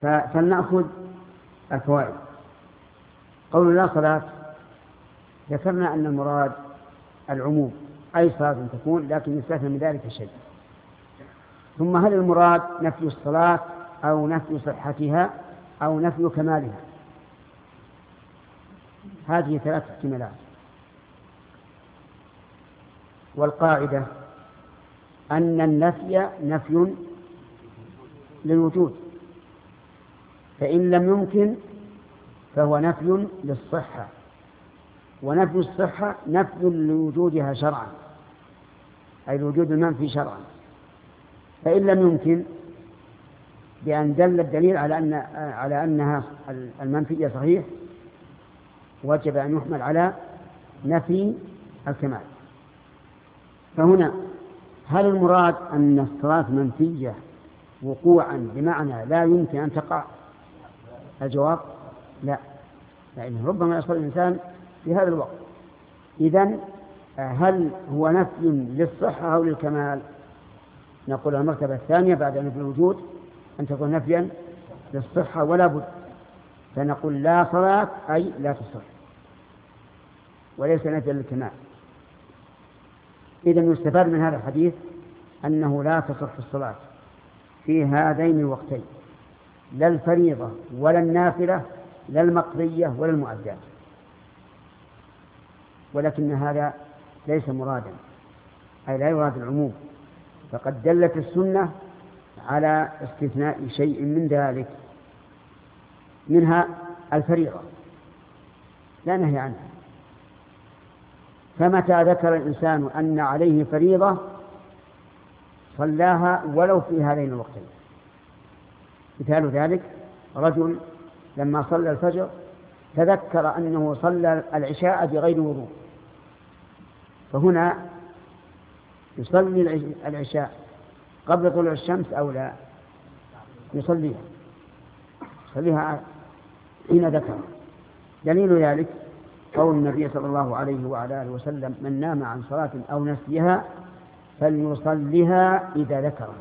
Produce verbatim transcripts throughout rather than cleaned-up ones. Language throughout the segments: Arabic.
فلنأخذ الفوائد. قول لا صلاة، ذكرنا أن المراد العموم، أي صلاة تكون، لكن يستثنى من ذلك شيء. ثم هل المراد نفي الصلاة أو نفي صحتها أو نفي كمالها؟ هذه ثلاث احتمالات. والقاعدة أن النفي نفي للوجود، فإن لم يمكن فهو نفي للصحة، ونفي الصحة نفي لوجودها شرعا، أي الوجود المنفي شرعا. فإن لم يمكن بأن دل الدليل على أن على أنها المنفية صحيح، وجب أن يحمل على نفي الكمال. فهنا هل المراد أن الصلاة منفية وقوعا بمعنى لا يمكن أن تقع؟ الجواب لا، لأنه ربما يصل الإنسان في هذا الوقت. إذن هل هو نفي للصحة أو للكمال؟ نقول المرتبة الثانية بعد نفي الوجود أن تكون نفيا للصحة ولا بد، فنقول لا صلاة أي لا تصح، وليس نفيا للكمال. إذن يستفاد من هذا الحديث أنه لا تصح الصلاة في هذين الوقتين، لا الفريضة ولا النافلة، لا المقضية ولا المؤدات. ولكن هذا ليس مرادا، أي لا يراد العموم، فقد دلت السنة على استثناء شيء من ذلك، منها الفريضة لا نهي عنها. فمتى ذكر الإنسان أن عليه فريضة صلاها ولو في هذين الوقتين. مثال ذلك رجل لما صلى الفجر تذكر أنه صلى العشاء بغير وضوء، فهنا يصلي العشاء قبل طلوع الشمس أو لا؟ يصليها يصليها حين ذكر. دليل ذلك قول النبي صلى الله عليه وعلى آله وسلم: من نام عن صلاة أو نسيها فليصليها إذا ذكرها.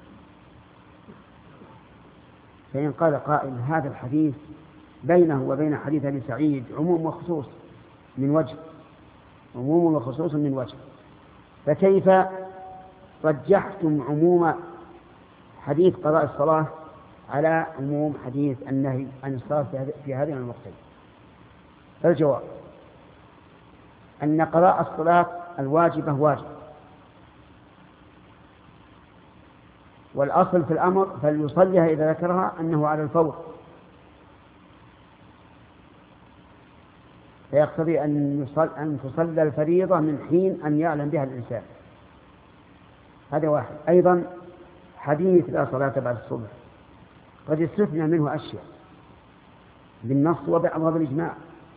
فإن قال قائل: هذا الحديث بينه وبين حديث أبي سعيد عموم وخصوص من وجه، عموم وخصوص من وجه، فكيف رجحتم عموم حديث قضاء الصلاة على عموم حديث النهي عن الصلاة في هذين الوقتين؟ فالجواب أن قضاء الصلاة الواجبة واجب، والأصل في الأمر فليصليها إذا ذكرها أنه على الفور، فيقتضي أن يصل أن تصلى الفريضة من حين أن يعلم بها الإنسان. هذا واحد. أيضا حديث لا صلاة بعد الصبح قد استثنى منه أشياء بالنص وبعضها بالإجماع،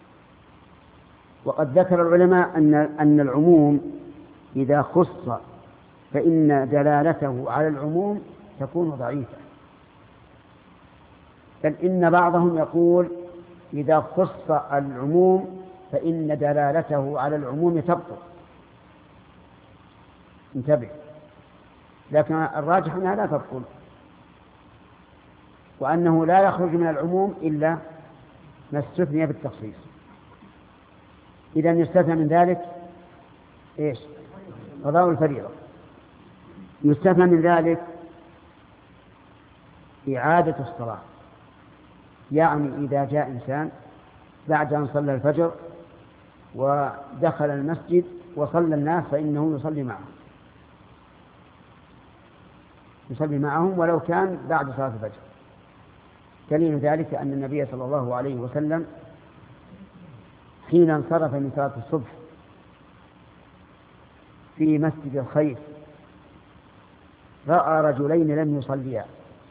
وقد ذكر العلماء أن أن العموم إذا خص فإن دلالته على العموم تكون ضعيفة، بل إن بعضهم يقول إذا خص العموم فإن دلالته على العموم تبطل. انتبه، لكن الراجح أنها لا تبطل، وأنه لا يخرج من العموم إلا ما استثني بالتخصيص. إذا يستثنى من ذلك إيش؟ قضاء الفريضة. يستثنى من ذلك إعادة الصلاة، يعني إذا جاء إنسان بعد أن صلى الفجر ودخل المسجد وصلى الناس فإنه يصلي معهم يصلي معهم ولو كان بعد صلاة الفجر. دليل ذلك أن النبي صلى الله عليه وسلم حين انصرف من صلاة الصبح في مسجد الخيف رأى رجلين لم يصليا،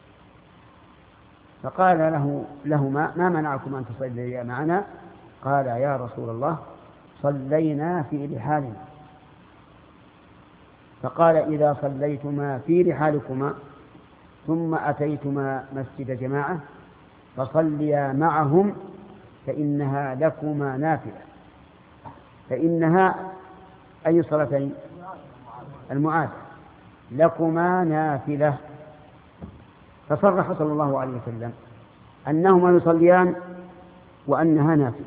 فقال له لهما: ما منعكم أن تصليا معنا؟ قال: يا رسول الله صلينا في رحالنا. فقال: إذا صليتما في رحالكما ثم أتيتما مسجد جماعة فصليا معهم فإنها لكما نافلة. فإنها أي صلاتين؟ المعاد لكما نافلة. فصرح صلى الله عليه وسلم أنهما يصليان وأنها نافلة.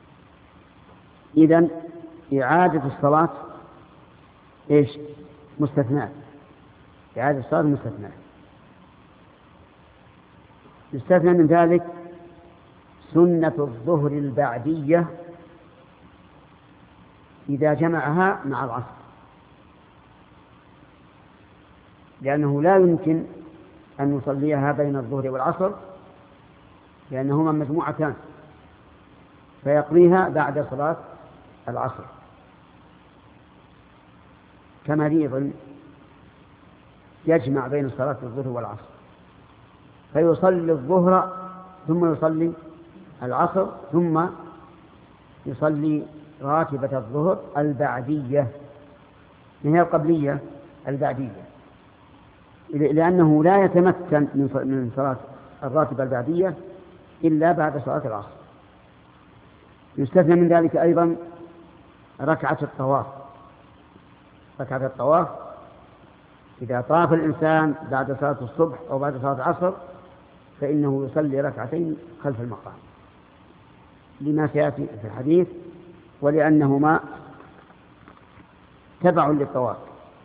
إذن إعادة الصلاة إيش؟ مستثناء. إعادة الصلاة مستثناء. يستثنى من ذلك سنة الظهر البعدية إذا جمعها مع العصر، لأنه لا يمكن أن نصليها بين الظهر والعصر لأنهما مجموعتان، فيقضيها بعد صلاة العصر. كمريض يجمع بين صلاة الظهر والعصر فيصلي الظهر ثم يصلي العصر ثم يصلي راتبة الظهر البعدية، من هي القبلية البعدية، لأنه لا يتمكن من صلاة الراتبة البعدية إلا بعد صلاة العصر. يستثنى من ذلك أيضا ركعة الطواف. ركعة الطواف إذا طاف الإنسان بعد صلاة الصبح أو بعد صلاة العصر فإنه يصلي ركعتين خلف المقام لما سيأتي في الحديث، ولأنهما تبع للطواف.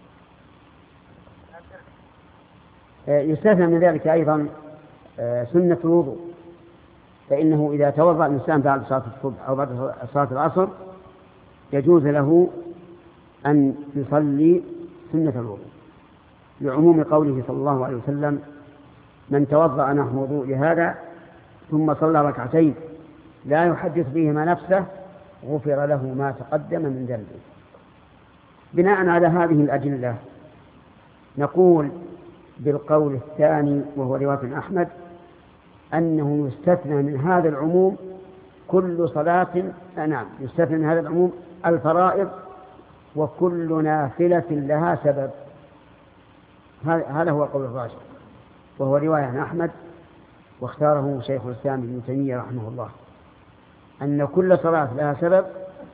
يستثنى من ذلك أيضا سنة الوضوء، فإنه إذا توضأ الإنسان بعد صلاة الصبح أو بعد صلاة العصر يجوز له أن يصلي سنة الوضوء، لعموم قوله صلى الله عليه وسلم: من توضأ نحو وضوء هذا ثم صلى ركعتين لا يحدث بهما نفسه غفر له ما تقدم من ذنبه. بناء على هذه الأدلة نقول بالقول الثاني وهو رواية أحمد أنه يستثنى من هذا العموم كل صلاة، نعم يستثنى من هذا العموم الفرائض وكل نافلة لها سبب. هذا هو القول الراجح وهو رواية عن أحمد، واختاره شيخ الإسلام ابن تيمية رحمه الله، أن كل صلاة لها سبب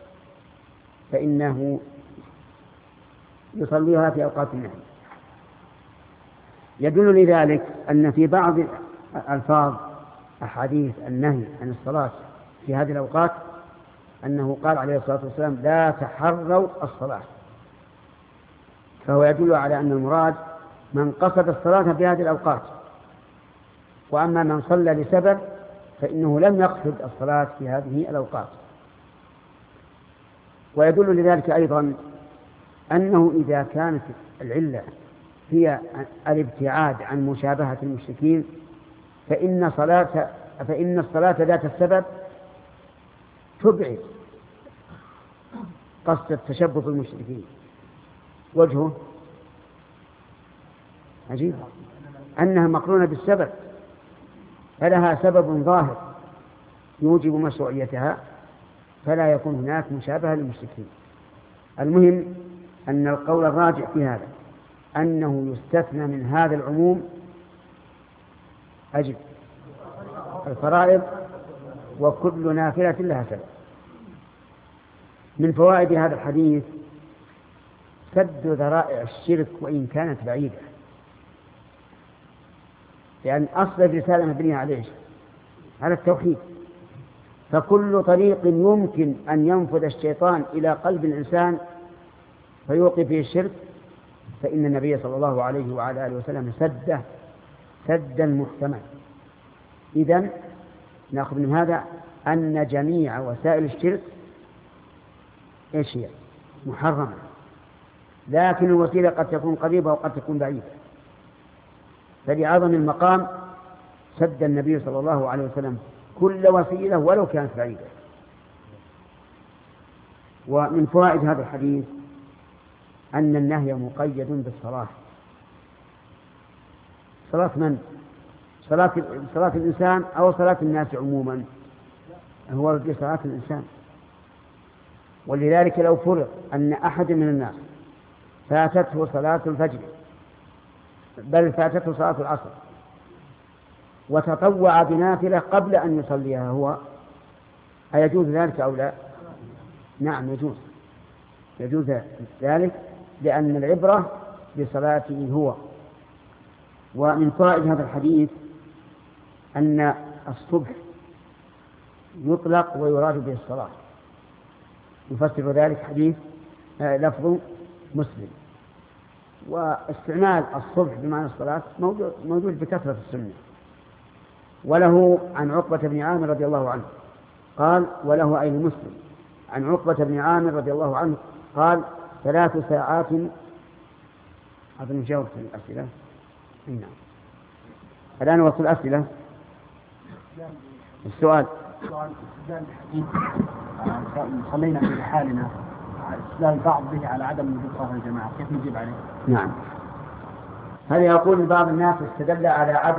فإنه يصليها في أوقات النهي. يدل لذلك أن في بعض ألفاظ أحاديث النهي عن الصلاة في هذه الأوقات أنه قال عليه الصلاة والسلام: لا تحروا الصلاة، فهو يدل على أن المراد من قصد الصلاة في هذه الأوقات، وأما من صلى لسبب فإنه لم يقصد الصلاة في هذه الأوقات. ويدل لذلك أيضا أنه إذا كانت العلة هي الابتعاد عن مشابهة المشركين فإن صلاة فإن الصلاة ذات السبب تبعد قصد التشبه بالمشركين. وجهه عجيب أنها مقرونة بالسبب، فلها سبب ظاهر يوجب مشروعيتها فلا يكون هناك مشابهة للمشركين. المهم أن القول الراجح في هذا أنه يستثنى من هذا العموم أجل الفرائض وكل نافلة لها سبب. من فوائد هذا الحديث سد ذرائع الشرك وإن كانت بعيدة، لأن أصل الرسالة مبنية عليه على التوحيد، فكل طريق يمكن أن ينفذ الشيطان إلى قلب الإنسان فيوقف فيه الشرك فإن النبي صلى الله عليه وعلى آله وسلم سده سدا محكما. إذن نأخذ من هذا أن جميع وسائل الشرك إيش هي؟ محرمة، لكن الوسيلة قد تكون قريبة وقد تكون بعيدة، فلعظم المقام سد النبي صلى الله عليه وسلم كل وسيلة ولو كانت بعيدة. ومن فوائد هذا الحديث أن النهي مقيد بالصلاة. صلاة من؟ صلاة, صلاة الإنسان أو صلاة الناس عموما؟ هو صلاة الإنسان. ولذلك لو فرض أن أحد من الناس فاتته صلاة الفجر بل فاتته صلاة العصر وتطوع بنافلة قبل أن يصليها هو، أيجوز ذلك أو لا؟ نعم يجوز، يجوز ذلك لأن العبرة بصلاته هو. ومن فوائد هذا الحديث أن الصبح يطلق ويراد به الصلاة، يفسر ذلك حديث لفظ مسلم. واستعمال الصبح بمعنى الصلاة موجود بكثرة في السنة. وله عن عقبة بن عامر رضي الله عنه قال، وله أي مسلم عن عقبة بن عامر رضي الله عنه قال: ثلاث ساعات. أظن جاوبت الأسئلة. نعم. الآن وصل الأسئلة. السؤال صلينا في حالنا استدلال البعض به على عدم وجود صلاة الجماعة، كيف نجيب عليه؟ نعم. هل يقول بعض الناس استدل على عدم